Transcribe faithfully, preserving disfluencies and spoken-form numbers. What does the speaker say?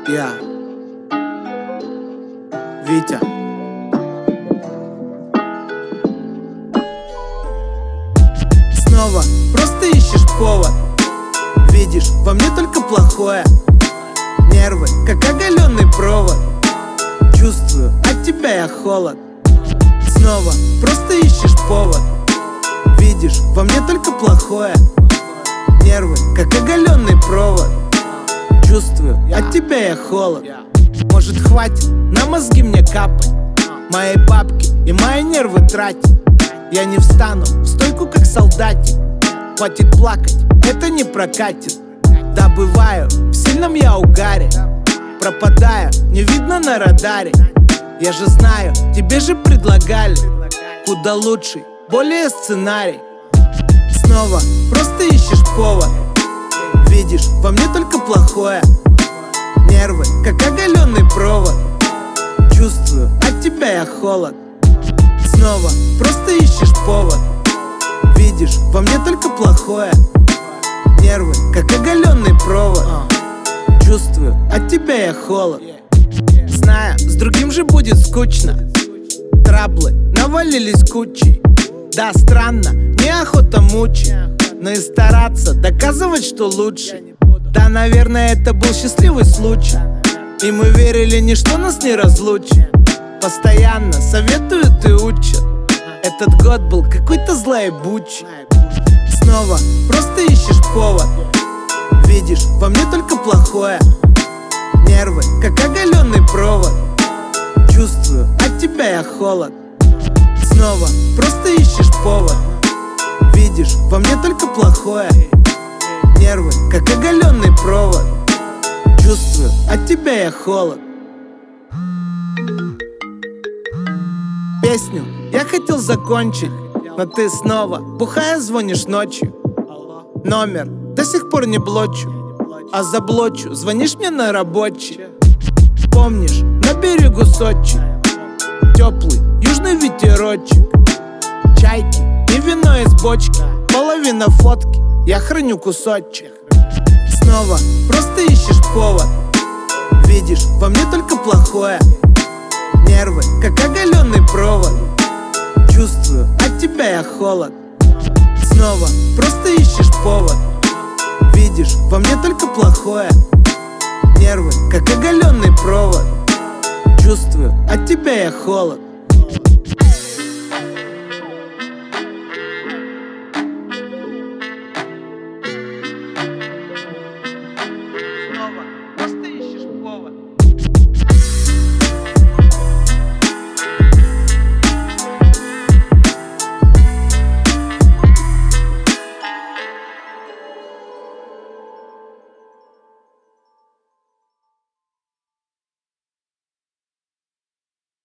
Я Витя. Снова просто ищешь повод. Видишь во мне только плохое. Нервы, как оголенный провод. Чувствую от тебя я холод. Снова просто ищешь повод. Видишь во мне только плохое. Нервы, как оголенный провод. Чувствую от тебя я холод. Может, хватит на мозги мне капать, мои бабки и мои нервы тратить. Я не встану в стойку, как солдатик. Хватит плакать, это не прокатит. Да, бываю, в сильном я угаре. Пропадаю, не видно на радаре. Я же знаю, тебе же предлагали куда лучший, более сценарий. Снова просто ищешь повод. Видишь во мне только плохое. Нервы, как оголенный провод. Чувствую от тебя я холод. Снова просто ищешь повод. Видишь во мне только плохое. Нервы, как оголенный провод. Чувствую от тебя я холод. Знаю, с другим же будет скучно. Траблы навалились кучей. Да, странно, неохота мучить, но и стараться доказывать, что лучше. Да, наверное, это был счастливый случай, и мы верили, ничто нас не разлучит. Постоянно советуют и учат. Этот год был какой-то злоебучий. Снова просто ищешь повод. Видишь во мне только плохое. Нервы, как оголенный провод. Чувствую от тебя я холод. Снова просто ищешь повод. Видишь во мне только плохое. Нервы, как оголенный провод. Чувствую от тебя я холод. Песню я хотел закончить, но ты снова бухая звонишь ночью. Номер до сих пор не блочу, а заблочу, звонишь мне на рабочий. Помнишь, на берегу Сочи теплый южный ветерочек. Чайки и вино из бочки. Половина фотки, я храню кусочек. Снова просто ищешь повод. Видишь во мне только плохое. Нервы, как оголенный провод. Чувствую от тебя я холод. Снова просто ищешь повод. Видишь во мне только плохое. Нервы, как оголенный провод. Чувствую от тебя я холод.